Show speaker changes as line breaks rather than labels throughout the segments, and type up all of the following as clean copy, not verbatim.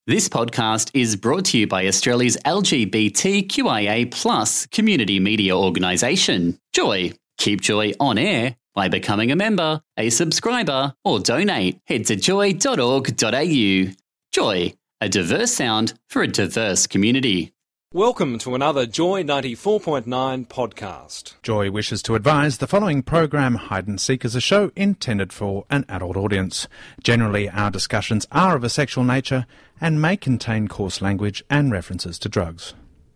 This podcast is brought to you by Australia's LGBTQIA+ community media organisation, Joy. Keep Joy on air by becoming a member, a subscriber, or donate. Head to joy.org.au. Joy, a diverse sound for a diverse community.
Welcome to another Joy 94.9 podcast.
Joy wishes to advise the following program, Hide and Seek, is a show intended for an adult audience. Generally, our discussions are of a sexual nature and may contain coarse language and references to drugs.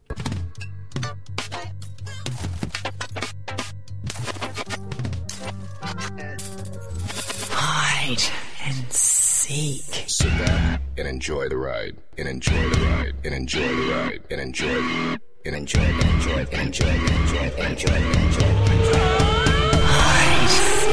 Hide and seek.
Sit back and enjoy the ride. And enjoy the ride. And enjoy the ride. And enjoy the and enjoy and enjoy and enjoy and enjoy and enjoy and enjoy.
Hide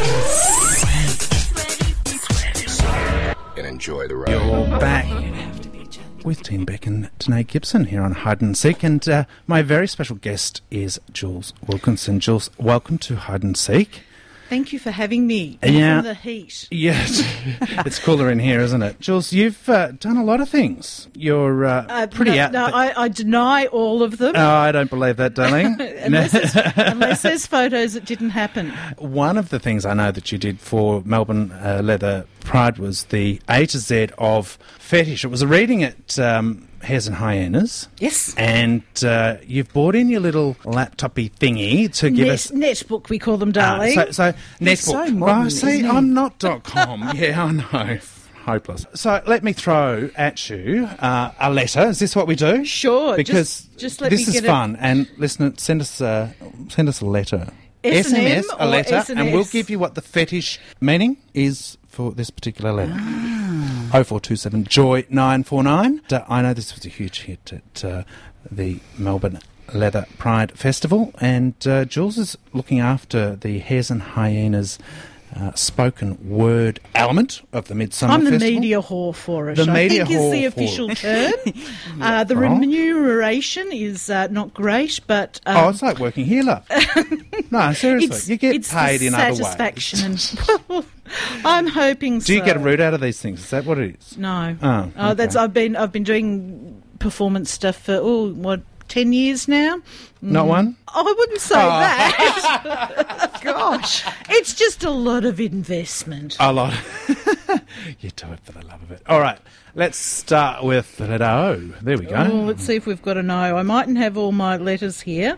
and seek.
And enjoy the ride.
You're back with Dean Beck and Danae Gibson here on Hide and Seek, and my very special guest is Jules Wilkinson. Jules, welcome to Hide and Seek.
Thank you for having me
Yeah.
from the heat.
Yes, it's cooler in here, isn't it? Jules, you've done a lot of things. You're pretty out.
No, I deny all of them.
Oh, I don't believe that, darling.
unless there's photos that didn't happen.
One of the things I know that you did for Melbourne Leather Pride was the A to Z of fetish. It was a reading at Hares and Hyenas.
Yes.
And you've brought in your little laptopy thingy to give us...
Netbook, we call them, darling.
So Netbook.
so modern,
see,
isn't he?
I'm not .com. Yeah, I know. Hopeless. So let me throw at you a letter. Is this what we do?
Sure.
Because
just let
this
me
is
get
fun. And listen, send us a letter.
S&M
SMS, a
or
letter,
S&S?
and we'll give you what the fetish meaning is for this particular letter. 0427 Joy 949. I know this was a huge hit at the Melbourne Leather Pride Festival, and Jules is looking after the Hares and Hyenas spoken word element of the Midsummer
I'm the
Festival.
media whore for it.
The media
I think is the
whore
official
for
term. The remuneration is not great, but...
Oh, it's like working here, love. No, seriously. You get paid
the
in other ways.
satisfaction and... I'm hoping so.
Do you get a root out of these things? Is that what it is?
No.
Oh,
That's
okay.
I've been doing performance stuff for 10 years now.
Not one?
Oh, I wouldn't say that. Gosh, it's just a lot of investment.
A lot. You do it for the love of it. All right, let's start with the letter O. There we go.
Oh, let's see if we've got a no. I mightn't have all my letters here.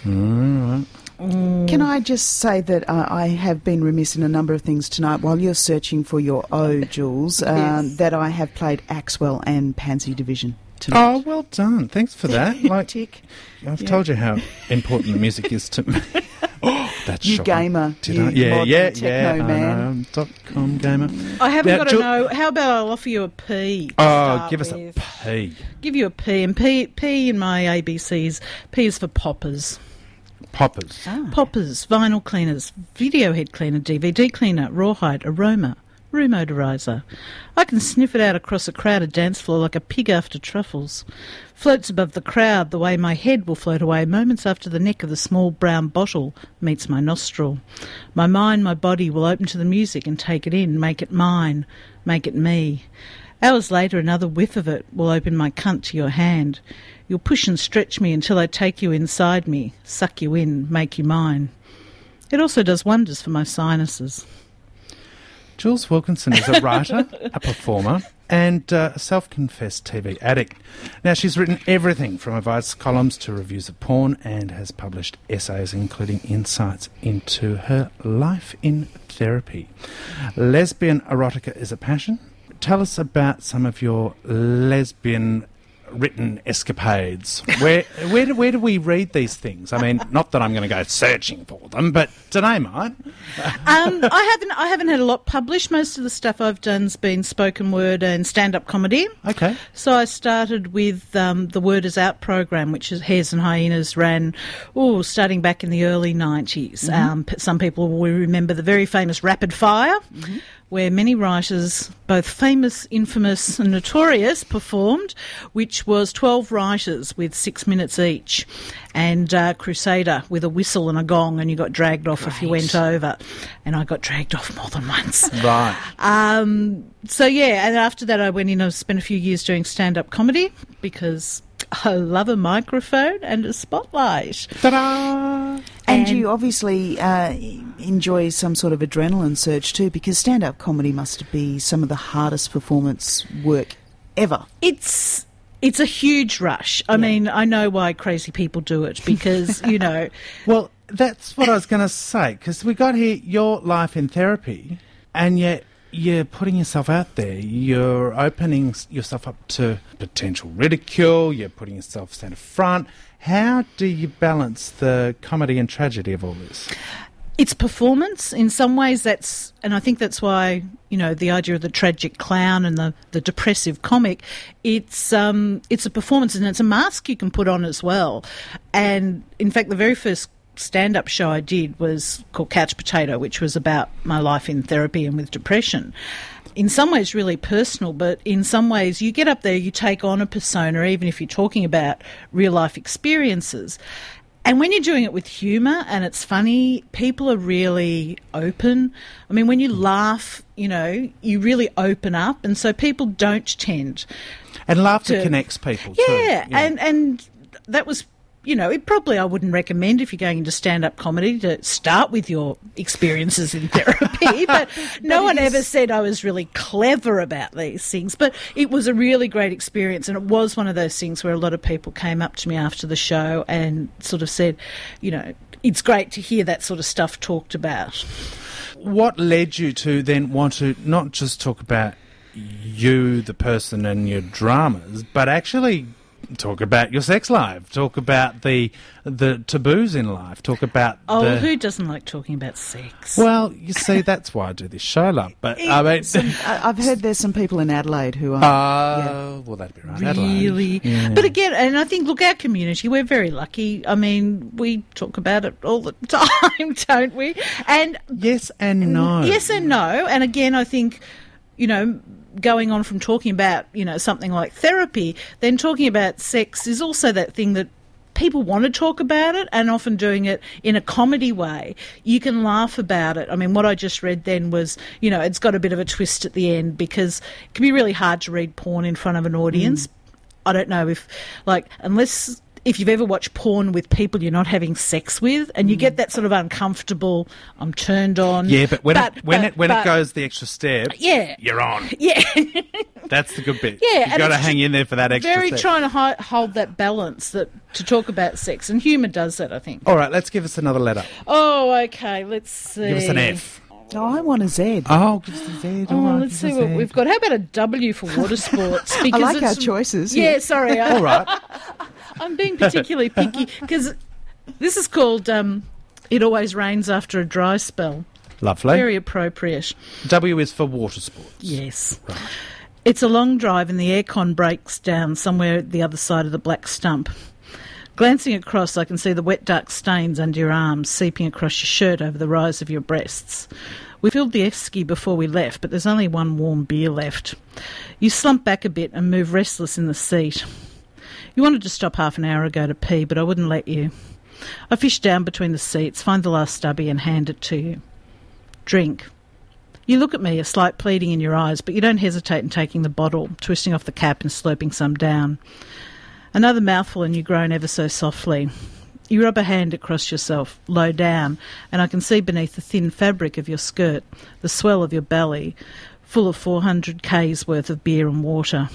Can I just say that I have been remiss in a number of things tonight while you're searching for your O, Jules,
Yes.
that I have played Axwell and Pansy Division tonight.
Oh, well done. Thanks for that.
Tick.
I've told you how important the music is to me. Oh, that's
You
shocking.
gamer,
Did
you
I? Yeah,
modern
yeah,
techno man.
I know. .com gamer.
I haven't
Now,
got a no. How about I'll offer you a P? to
Oh,
start
give us a
with.
P.
Give you a P, and P in my ABCs. P is for poppers.
Poppers.
Poppers, vinyl cleaners, video head cleaner, DVD cleaner, rawhide, aroma, room odoriser. I can sniff it out across a crowded dance floor like a pig after truffles. Floats above the crowd the way my head will float away moments after the neck of the small brown bottle meets my nostril. My mind, my body will open to the music and take it in, make it mine, make it me. Hours later, another whiff of it will open my cunt to your hand. You'll push and stretch me until I take you inside me, suck you in, make you mine. It also does wonders for my sinuses.
Jules Wilkinson is a writer, a performer, and a self-confessed TV addict. Now, she's written everything from advice columns to reviews of porn and has published essays including insights into her life in therapy. Lesbian erotica is a passion. Tell us about some of your lesbian written escapades. Where do we read these things? I mean, not that I'm going to go searching for them, but Danae might.
I haven't had a lot published. Most of the stuff I've done's been spoken word and stand-up comedy.
Okay.
So I started with the Word Is Out program, which is Hares and Hyenas ran, starting back in the early 90s. Some people will remember the very famous Rapid Fire, where many writers, both famous, infamous and notorious, performed, which was 12 writers with 6 minutes each, and Crusader with a whistle and a gong, and you got dragged off if you went over. And I got dragged off more than once.
Right.
So, yeah, and after that I went in and spent a few years doing stand-up comedy because I love a microphone and a spotlight.
Ta-da!
And you obviously enjoy some sort of adrenaline surge too, because stand-up comedy must be some of the hardest performance work ever.
It's a huge rush. I mean, I know why crazy people do it because, you know...
Well, that's what I was going to say, because we got here your life in therapy, and yet you're putting yourself out there. You're opening yourself up to potential ridicule. You're putting yourself centre front. How do you balance the comedy and tragedy of all this?
It's performance. In some ways and I think that's why, you know, the idea of the tragic clown and the depressive comic, it's a performance and it's a mask you can put on as well. And in fact, the very first stand-up show I did was called Couch Potato, which was about my life in therapy and with depression. In some ways really personal, but in some ways you get up there, you take on a persona, even if you're talking about real-life experiences. And when you're doing it with humour and it's funny, people are really open. I mean, when you laugh, you know, you really open up, and so people don't tend
And laughter connects people too.
Yeah, and that was... You know, I wouldn't recommend if you're going into stand-up comedy to start with your experiences in therapy, but no one ever said I was really clever about these things. But it was a really great experience, and it was one of those things where a lot of people came up to me after the show and sort of said, you know, it's great to hear that sort of stuff talked about.
What led you to then want to not just talk about you, the person, and your dramas, but actually talk about your sex life, talk about the taboos in life, talk about
who doesn't like talking about sex?
Well, you see, that's why I do this show, love. But I mean,
I've heard there's some people in Adelaide who are...
well, that'd be right.
Really?
Yeah.
But again, and I think, look, our community, we're very lucky. I mean, we talk about it all the time, don't we? And
yes and no.
Yes and no. And again, I think, you know, going on from talking about, you know, something like therapy, then talking about sex is also that thing that people want to talk about it, and often doing it in a comedy way. You can laugh about it. I mean, what I just read then was, you know, it's got a bit of a twist at the end because it can be really hard to read porn in front of an audience. I don't know if, like, unless... If you've ever watched porn with people you're not having sex with, and you get that sort of uncomfortable, I'm turned on.
Yeah, but when it goes the extra step,
yeah,
you're on.
Yeah,
that's the good bit.
Yeah,
you got to hang in there for that extra
very
step.
Trying to hold that balance to talk about sex, and humour does that, I think.
All right, let's give us another letter.
Oh, okay. Let's see.
Give us an F.
Oh, I want a Z.
Oh, give us a Z.
Oh, let's see what we've got. How about a W for water sports?
Because I like our choices.
Yeah, sorry.
All right.
I'm being particularly picky because this is called It Always Rains After a Dry Spell.
Lovely.
Very appropriate.
W is for water sports.
Yes.
Right.
It's a long drive and the aircon breaks down somewhere at the other side of the black stump. Glancing across, I can see the wet dark stains under your arms seeping across your shirt over the rise of your breasts. We filled the esky before we left, but there's only one warm beer left. You slump back a bit and move restless in the seat. You wanted to stop half an hour ago to pee, but I wouldn't let you. I fish down between the seats, find the last stubby and hand it to you. Drink. You look at me, a slight pleading in your eyes, but you don't hesitate in taking the bottle, twisting off the cap and slurping some down. Another mouthful and you groan ever so softly. You rub a hand across yourself, low down, and I can see beneath the thin fabric of your skirt the swell of your belly, full of 400 k's worth of beer and water.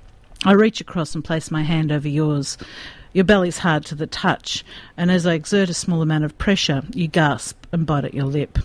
I reach across and place my hand over yours. Your belly's hard to the touch, and as I exert a small amount of pressure, you gasp and bite at your lip.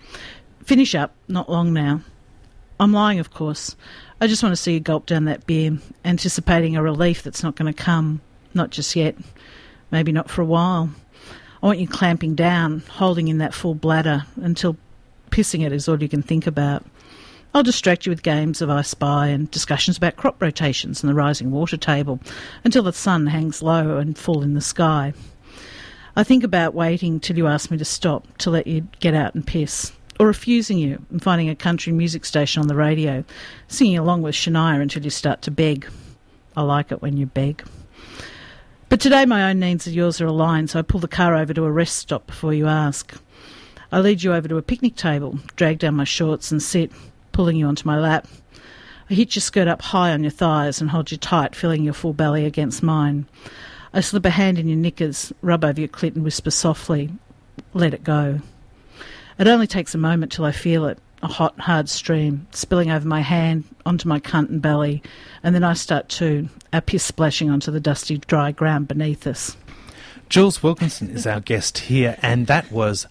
Finish up, not long now. I'm lying, of course. I just want to see you gulp down that beer, anticipating a relief that's not going to come. Not just yet. Maybe not for a while. I want you clamping down, holding in that full bladder, until pissing it is all you can think about. I'll distract you with games of I Spy and discussions about crop rotations and the rising water table until the sun hangs low and full in the sky. I think about waiting till you ask me to stop, to let you get out and piss. or refusing you and finding a country music station on the radio, singing along with Shania until you start to beg. I like it when you beg. But today my own needs and yours are aligned, so I pull the car over to a rest stop before you ask. I lead you over to a picnic table, drag down my shorts and sit, pulling you onto my lap. I hitch your skirt up high on your thighs and hold you tight, feeling your full belly against mine. I slip a hand in your knickers, rub over your clit and whisper softly, let it go. It only takes a moment till I feel it, a hot, hard stream, spilling over my hand, onto my cunt and belly, and then I start too, our piss splashing onto the dusty, dry ground beneath us.
Jules Wilkinson is our guest here, and that was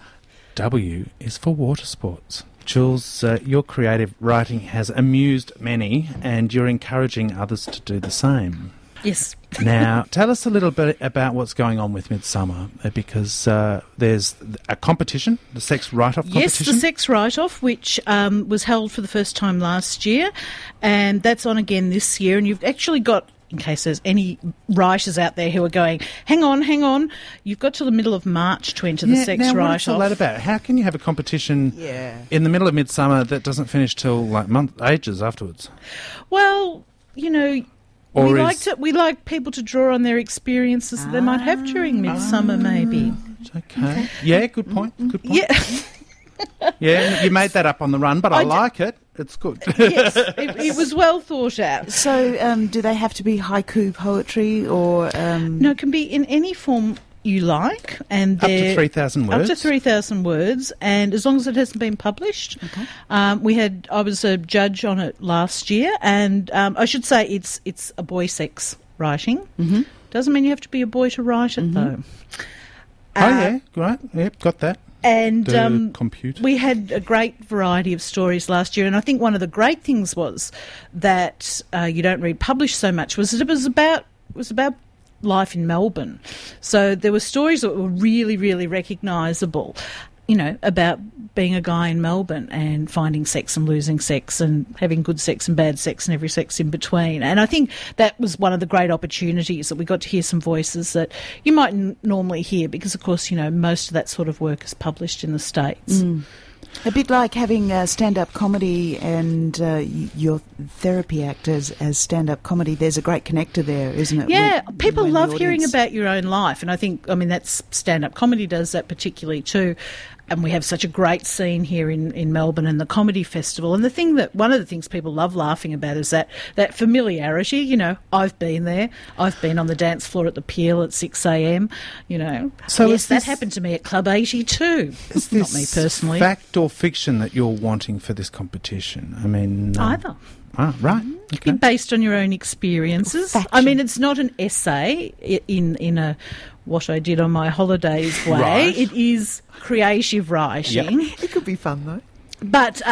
W is for water sports. Jules, your creative writing has amused many, and you're encouraging others to do the same.
Yes.
Now, tell us a little bit about what's going on with Midsummer, because there's a competition, the sex write-off competition.
Yes, the sex write-off, which was held for the first time last year, and that's on again this year. And you've actually got, in case there's any writers out there who are going, hang on, you've got till the middle of March to enter the sex
now,
write-off.
What's all that about? How can you have a competition in the middle of Midsummer that doesn't finish till ages afterwards?
Well, you know...
Or
we like people to draw on their experiences that they might have during Midsummer, maybe.
Okay. Yeah, good point. Good point.
Yeah.
Yeah, you made that up on the run, but I like it. It's good.
Yes, it was well thought out.
So, do they have to be haiku poetry or?
No, it can be in any form you like, and
up to 3,000 words.
Up to 3,000 words, and as long as it hasn't been published.
Okay.
I was a judge on it last year, and I should say it's a boy sex writing.
Mm-hmm.
Doesn't mean you have to be a boy to write it, though.
Yeah, right. Yep, got that.
And
compute.
We had a great variety of stories last year, and I think one of the great things was that you don't read published so much. It was about life in Melbourne. So there were stories that were really, really recognisable, you know, about being a guy in Melbourne and finding sex and losing sex and having good sex and bad sex and every sex in between. And I think that was one of the great opportunities, that we got to hear some voices that you might normally hear, because, of course, you know, most of that sort of work is published in the States.
Mm. A bit like having stand-up comedy and your therapy act as stand-up comedy. There's a great connector there, isn't it?
Yeah, people love hearing about your own life, and I think, that's stand-up comedy does that particularly too. And we have such a great scene here in Melbourne and the Comedy Festival. And one of the things people love laughing about is that familiarity. You know, I've been there. I've been on the dance floor at the Peel at 6 a.m, you know. So yes, that happened to me at Club 82.
Is this
not me personally.
Fact or fiction that you're wanting for this competition? I mean...
Either.
Ah, right. Okay.
Based on your own experiences. It's not an essay in a what I did on my holidays way.
Right.
It is creative writing.
Yep. It could be fun, though.
But,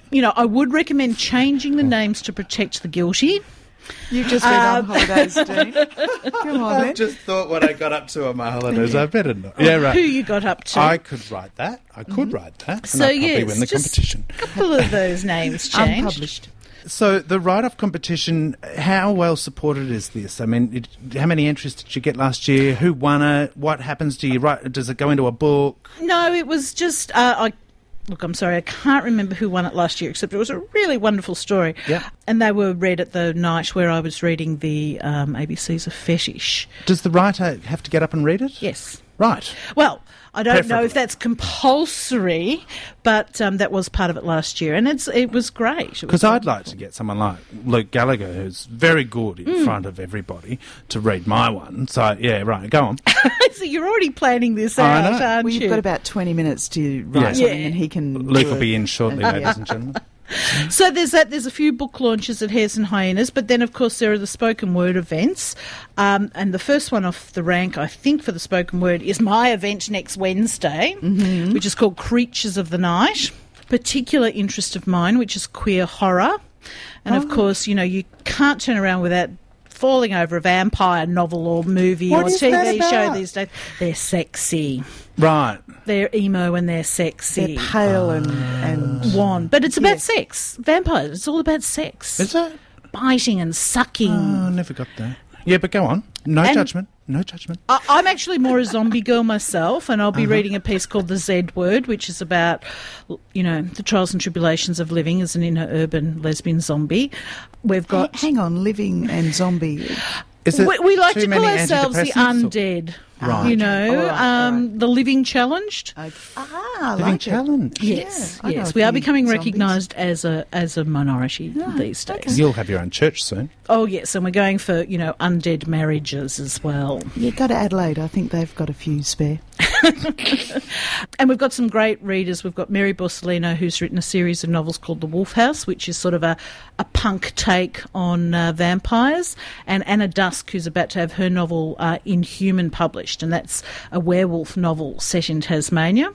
I would recommend changing the names to protect the guilty.
You've just been on holidays, Dean. Come on,
I just thought what I got up to on my holidays. I better not. Yeah, right.
Who you got up to?
I could write that. And
So,
I'd probably win the competition.
A couple of those names changed.
Unpublished.
So the write-off competition, how well supported is this? I mean, how many entries did you get last year? Who won it? What happens? Do you write? Does it go into a book?
No, it was just... I'm sorry, I can't remember who won it last year, except it was a really wonderful story.
Yeah.
And they were read at the night where I was reading the ABC's of Fetish.
Does the writer have to get up and read it?
Yes.
Right.
Well, I don't know
Preferably.
if that's compulsory, but that was part of it last year, and it was great.
Because I'd like to get someone like Luke Gallagher, who's very good in front of everybody, to read my one. So, yeah, right, go on.
So you're already planning this
I
out,
know.
aren't
Well,
you?
you've got about 20 minutes to write something, and he can...
Luke will be in shortly, ladies and gentlemen.
So there's that. There's a few book launches at Hares and Hyenas, but then, of course, there are the spoken word events. And the first one off the rank, I think, for the spoken word is my event next Wednesday, which is called Creatures of the Night. Particular interest of mine, which is queer horror. And, of course, you can't turn around without falling over a vampire novel or movie
What
or
is that
TV show
about?
these days. They're sexy.
Right.
They're emo and they're sexy.
They're pale and
Wan. But it's about sex. Vampires, it's all about sex.
Is it?
Biting and sucking.
Oh, I never got that. Yeah, but go on. No judgment. No judgment.
I'm actually more a zombie girl myself, and I'll be reading a piece called The Z Word, which is about, the trials and tribulations of living as an inner urban lesbian zombie. We've got...
Hang on, living and zombie.
Is it
we like
too
to call
many
ourselves the
antidepressants or-
undead.
Right.
The living challenged.
I
Living
like it.
challenge.
Yes,
I know
yes,
a
we are
few
becoming
zombies.
recognised as a minority these days.
You'll have your own church soon.
Oh yes, and we're going for undead marriages as well.
Yeah, go to Adelaide. I think they've got a few spare.
And we've got some great readers. We've got Mary Borsellino, who's written a series of novels called The Wolf House, which is sort of a punk take on vampires, and Anna Dusk, who's about to have her novel Inhuman published, and that's a werewolf novel set in Tasmania.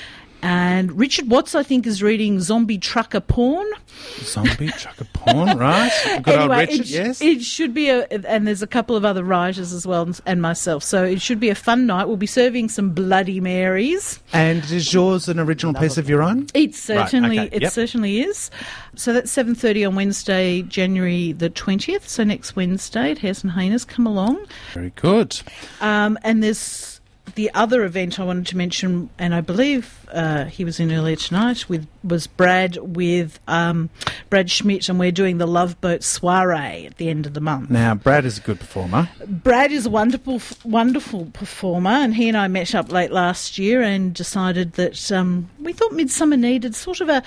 And Richard Watts, I think, is reading Zombie Trucker Porn.
Zombie trucker porn, right? Good old Richard, yes.
It should be and there's a couple of other writers as well, and myself. So it should be a fun night. We'll be serving some Bloody Marys.
And is yours an original piece of your own?
It certainly,
Right, okay, yep.
certainly is. So that's 7:30 on Wednesday, January the 20th. So next Wednesday at Hares and Hyenas. Come along.
Very good.
And there's the other event I wanted to mention, and I believe he was in earlier tonight, was Brad with Brad Schmidt, and we're doing the Love Boat Soiree at the end of the month.
Now, Brad is a good performer.
Brad is a wonderful performer, and he and I met up late last year and decided that we thought Midsummer needed sort of a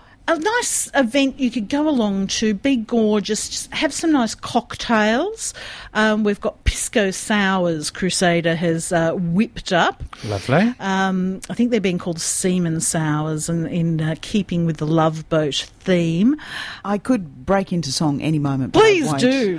nice event you could go along to, be gorgeous, just have some nice cocktails. We've got Pisco Sours Crusader has whipped up.
Lovely.
I think they're being called Seaman Sours, and in keeping with the Love Boat theme.
I could break into song any moment. But
Please
I won't.
do.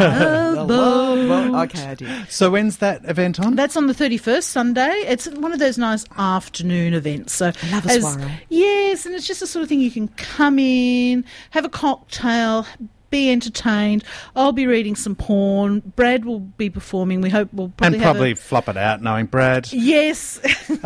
No. Well, okay, I did.
So when's that event on?
That's on the 31st, Sunday. It's one of those nice afternoon events. So
I love a soiree.
Yes, and it's just the sort of thing you can come in, have a cocktail, be entertained. I'll be reading some porn. Brad will be performing. We hope we'll probably
And probably flop it out, knowing Brad.
Yes.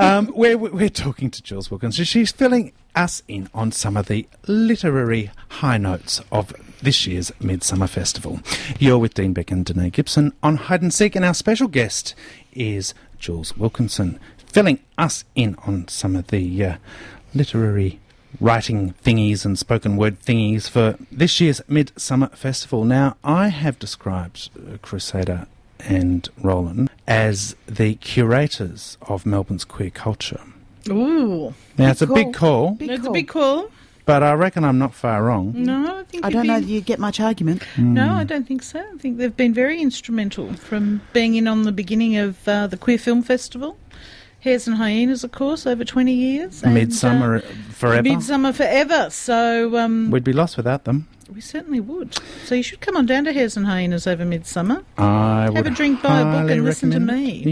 We're talking to Jules Wilkinson. She's filling us in on some of the literary high notes of this year's Midsummer Festival. You're with Dean Beck and Danae Gibson on Hide and Seek, and our special guest is Jules Wilkinson, filling us in on some of the literary writing thingies and spoken word thingies for this year's Midsummer Festival. Now, I have described Crusader and Roland as the curators of Melbourne's queer culture.
Ooh.
Now, it's a big call,
That's a big call.
but I reckon I'm not far wrong.
No, I think
I
you'd
don't know
be-
that you get much argument.
No, I don't think so. I think they've been very instrumental from being in on the beginning of the Queer Film Festival. Hares and Hyenas, of course, over 20 years. and,
Midsummer forever.
Midsummer forever. So
We'd be lost without them.
we certainly would. So you should come on down to Hares and Hyenas over Midsummer.
I would
a drink, buy a book
highly
and listen to
recommend
me.
it.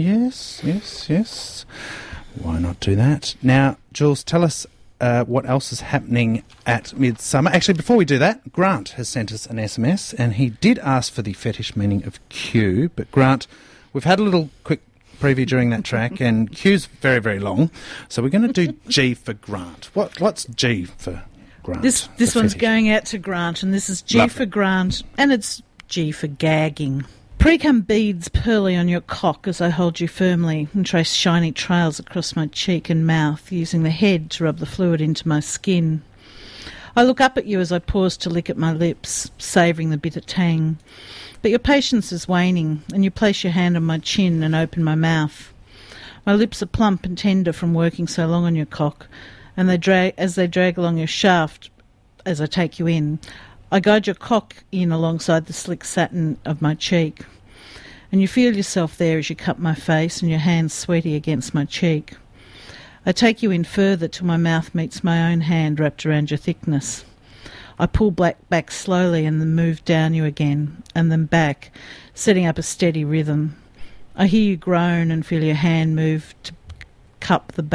Yes. Why not do that? Now, Jules, tell us what else is happening at Midsummer. Actually, before we do that, Grant has sent us an SMS, and he did ask for the fetish meaning of Q. But Grant, we've had a little quick preview during that track, and Q's very, very long. So we're going to do G for Grant. What's G for Grant?
This
the
one's
fetish?
going out to Grant, and this is G
Lovely.
for Grant, and it's G for gagging. Pre-cum beads pearly on your cock as I hold you firmly and trace shiny trails across my cheek and mouth, using the head to rub the fluid into my skin. I look up at you as I pause to lick at my lips, savouring the bitter tang. But your patience is waning, and you place your hand on my chin and open my mouth. My lips are plump and tender from working so long on your cock, and they drag along your shaft as I take you in. I guide your cock in alongside the slick satin of my cheek, and you feel yourself there as you cup my face and your hands sweaty against my cheek. I take you in further till my mouth meets my own hand wrapped around your thickness. I pull back slowly and then move down you again, and then back, setting up a steady rhythm. I hear you groan and feel your hand move to cup the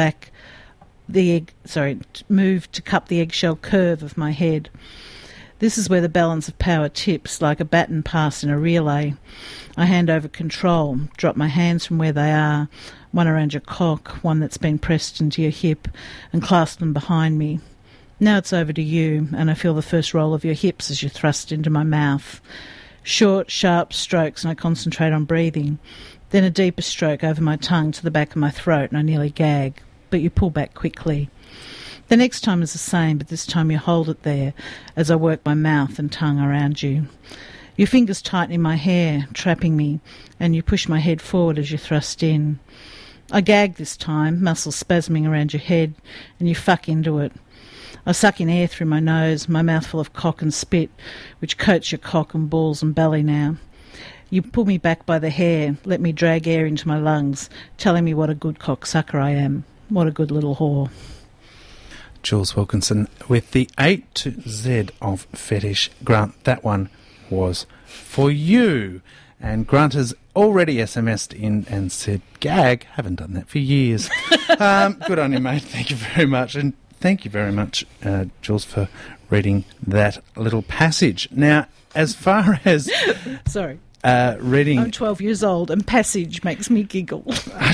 eggshell curve of my head. This is where the balance of power tips like a baton pass in a relay. I hand over control, drop my hands from where they are, one around your cock, one that's been pressed into your hip, and clasp them behind me. Now it's over to you, and I feel the first roll of your hips as you thrust into my mouth. Short, sharp strokes, and I concentrate on breathing. Then a deeper stroke over my tongue to the back of my throat, and I nearly gag, but you pull back quickly. The next time is the same, but this time you hold it there as I work my mouth and tongue around you. Your fingers tighten in my hair, trapping me, and you push my head forward as you thrust in. I gag this time, muscles spasming around your head, and you fuck into it. I suck in air through my nose, my mouth full of cock and spit, which coats your cock and balls and belly now. You pull me back by the hair, let me drag air into my lungs, telling me what a good cocksucker I am, what a good little whore.
Jules Wilkinson with the A to Z of fetish. Grant, that one was for you. And Grant has already SMS'd in and said, gag, haven't done that for years. Good on you, mate. Thank you very much. And thank you very much, Jules, for reading that little passage. Now, as far as...
Sorry.
Reading...
I'm 12 years old and passage makes me giggle.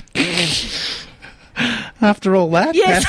After all that?
Yes,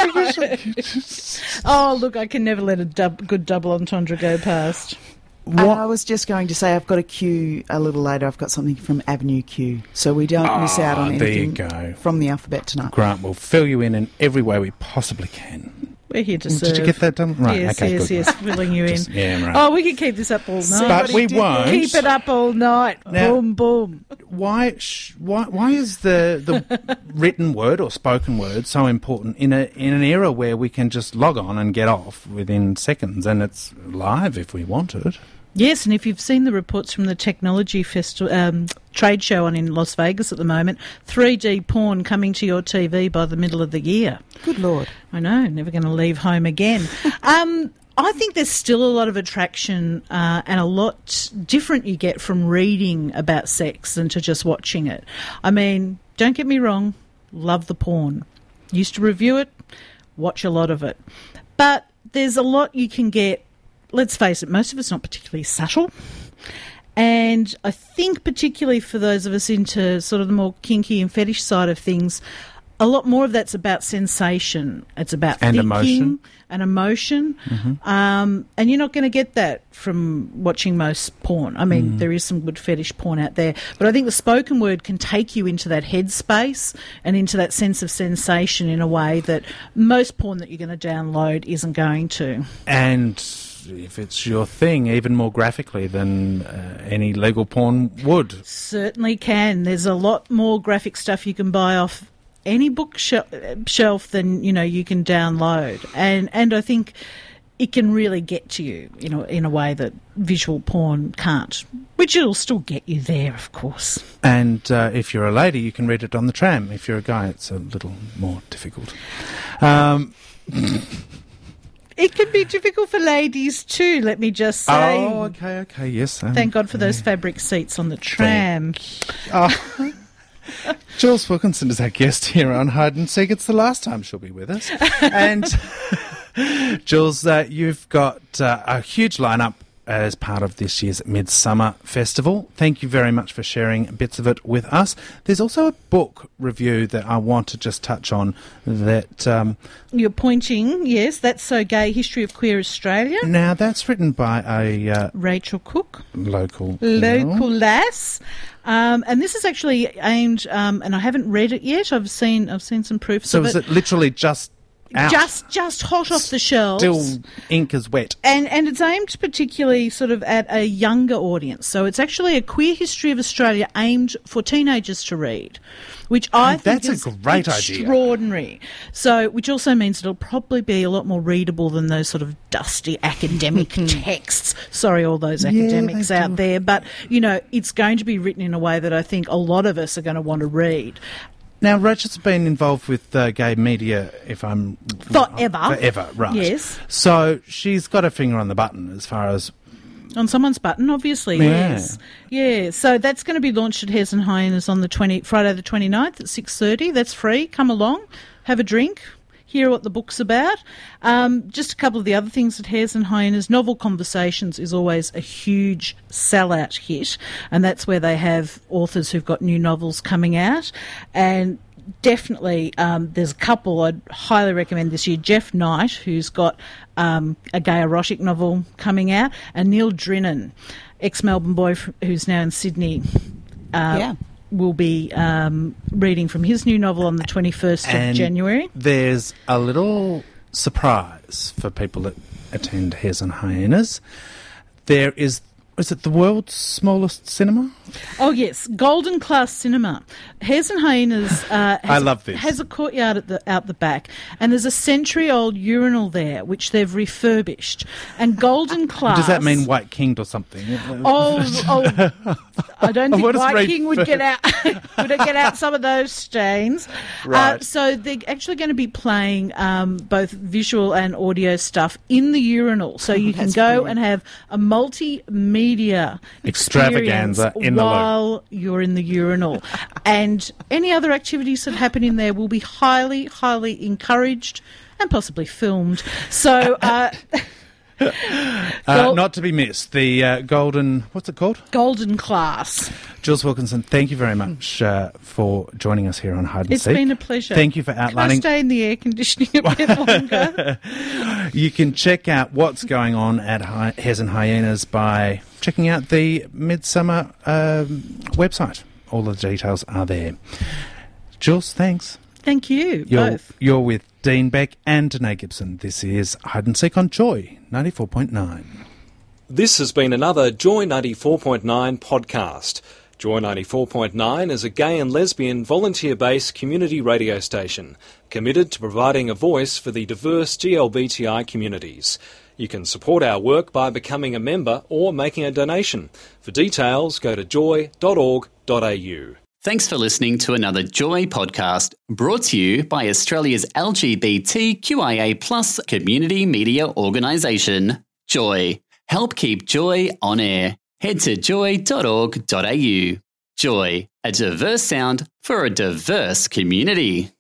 I know. Oh, look, I can never let a good double entendre go past.
I was just going to say I've got a cue a little later. I've got something from Avenue Q, so we don't miss out on anything from the alphabet tonight.
Grant will fill you in every way we possibly can.
We're here to serve.
Did you get that done? Right,
yes,
okay,
yes,
good.
yes, filling you in.
Yeah, right.
Oh, we could keep this up all night.
But we won't.
Keep it up all night.
Now,
boom, boom.
Why is the written word or spoken word so important in an era where we can just log on and get off within seconds and it's live if we want it?
Yes, and if you've seen the reports from the Technology trade show on in Las Vegas at the moment, 3D porn coming to your TV by the middle of the year.
Good Lord.
I know, never going to leave home again. I think there's still a lot of attraction and a lot different you get from reading about sex than to just watching it. I mean, don't get me wrong, love the porn. Used to review it, watch a lot of it. But there's a lot you can get. Let's face it, most of it's not particularly subtle. And I think particularly for those of us into sort of the more kinky and fetish side of things, a lot more of that's about sensation. It's about
and
thinking
emotion.
And emotion.
Mm-hmm.
And you're not going to get that from watching most porn. I mean, there is some good fetish porn out there. But I think the spoken word can take you into that headspace and into that sense of sensation in a way that most porn that you're going to download isn't going to.
And if it's your thing, even more graphically than any legal porn would.
Certainly can. There's a lot more graphic stuff you can buy off any bookshelf than you can download, and I think it can really get to you, in a way that visual porn can't. Which it'll still get you there, of course.
And if you're a lady, you can read it on the tram. If you're a guy, it's a little more difficult.
It can be difficult for ladies too, let me just say.
Oh, okay, yes.
Thank God for those fabric seats on the tram.
Jules Wilkinson is our guest here on Hide and Seek. It's the last time she'll be with us. And Jules, you've got a huge lineup as part of this year's Midsummer Festival. Thank you very much for sharing bits of it with us. There's also a book review that I want to just touch on that...
You're pointing, yes, That's So Gay, History of Queer Australia.
Now, that's written by a...
Rachel Cook.
Local
lass. And this is actually aimed, and I haven't read it yet. I've seen some proofs of it.
So is it literally just out?
Just hot off the shelves.
Still ink is wet.
And it's aimed particularly sort of at a younger audience. So it's actually a queer history of Australia aimed for teenagers to read, which I think is
a great idea.
Extraordinary. So, which also means it'll probably be a lot more readable than those sort of dusty academic texts. Sorry, all those academics out there. But, it's going to be written in a way that I think a lot of us are going to want to read.
Now, Rachel's been involved with gay media, Forever, right.
Yes.
So she's got her finger on the button as far as...
On someone's button, obviously, yes. Yeah, so that's going to be launched at Hares and Hyenas on Friday the 29th at 6:30. That's free. Come along, have a drink, hear what the book's about. Just a couple of the other things at Hares and Hyenas. Novel Conversations is always a huge sellout hit, and that's where they have authors who've got new novels coming out. And definitely there's a couple I'd highly recommend this year. Jeff Knight, who's got a gay erotic novel coming out, and Neil Drinnan, ex-Melbourne boy who's now in Sydney. will be reading from his new novel on the 21st of January.
There's a little surprise for people that attend Hares and Hyenas. There is it the world's smallest cinema?
Oh, yes, Golden Class Cinema. Hares and Hyenas
I love this.
Has a courtyard out the back, and there's a century-old urinal there, which they've refurbished. And Golden Class...
Does that mean White King or something?
Oh, I don't think White King would get out some of those stains.
Right.
So they're actually going to be playing both visual and audio stuff in the urinal. So you can go
brilliant.
and have a multimedia
Extravaganza
experience
in the loo.
while you're in the urinal. And any other activities that happen in there will be highly, highly encouraged and possibly filmed. So...
not to be missed, the Golden... What's it called?
Golden Class.
Jules Wilkinson, thank you very much for joining us here on Hide and
It's
Seek.
been a pleasure.
Thank you for
Can I
outlining...
stay in the air conditioning a bit longer?
You can check out what's going on at Hares and Hyenas by checking out the Midsummer website. All the details are there. Jules, thanks.
Thank you, both.
You're with Dean Beck and Danae Gibson. This is Hide and Seek on Joy 94.9.
This has been another Joy 94.9 podcast. Joy 94.9 is a gay and lesbian volunteer-based community radio station committed to providing a voice for the diverse GLBTI communities. You can support our work by becoming a member or making a donation. For details, go to joy.org.au.
Thanks for listening to another Joy podcast brought to you by Australia's LGBTQIA+ community media organisation, Joy. Help keep Joy on air. Head to joy.org.au. Joy, a diverse sound for a diverse community.